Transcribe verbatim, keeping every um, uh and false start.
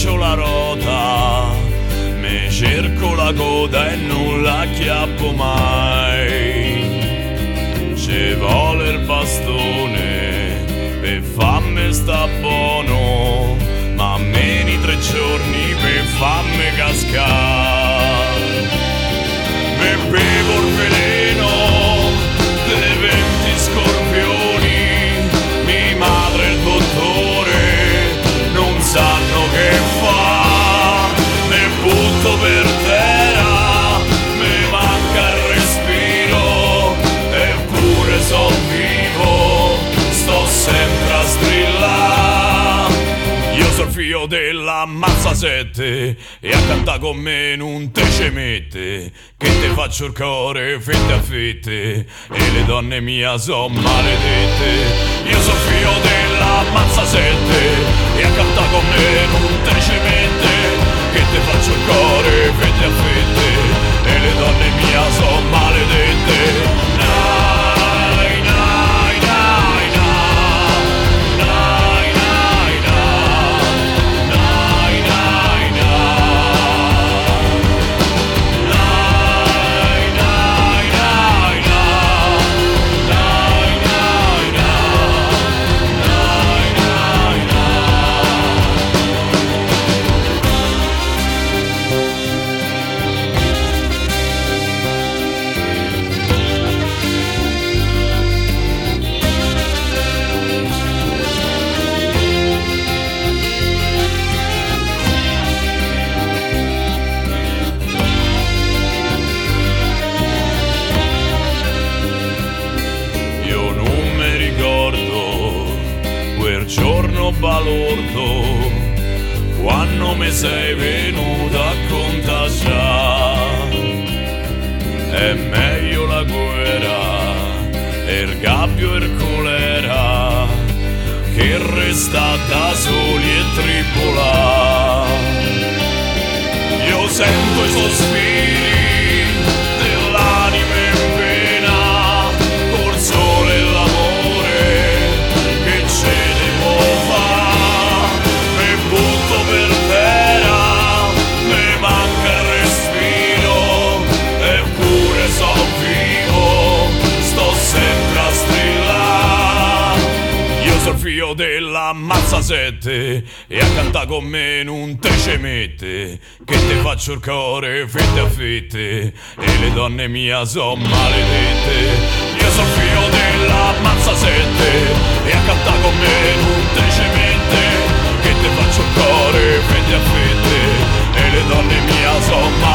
faccio la rota, mi cerco la coda e non la acchiappo mai. Ci vuole il bastone per farmi sta buono, ma meno tre giorni per farmi cascare. Mi bevo il veleno dei venti scorpioni, mia madre e il dottore non sanno che fa. Mi butto per terra, mi manca il respiro, eppure son vivo, sto sempre a strillare. Io sono il figlio della mazza sette e a cantare con me non te ce mette, che te faccio il cuore fette a fette e le donne mia son maledette. Io sono figlio della mazza sette e a cantare con me non te ce mette, che te faccio il cuore fette a fette e le donne mia son maledette. Nai, nai, nai, nai, nai, nai, nai, nai, nai, nai, nai, nai, io non mi ricordo quel giorno balordo quando mi sei venuto a contagiare. È meglio la guerra e il gabbio e il colera che resta da soli e tribolare. Io sento i sospiri dell'anima in pena, col sole e l'amore che ce devo fare. Mi butto per terra, mi manca il respiro, eppure sono vivo, sto sempre a strillare. Io sono figlio della mazza sette e a cantare con me non te ce mette, che te faccio il cuore fette a fette e le donne mia son maledette. Io sono figlio della mazza sette e a cantare con me non te ce mette, che te faccio il cuore fette a fette e le donne mia son maledette.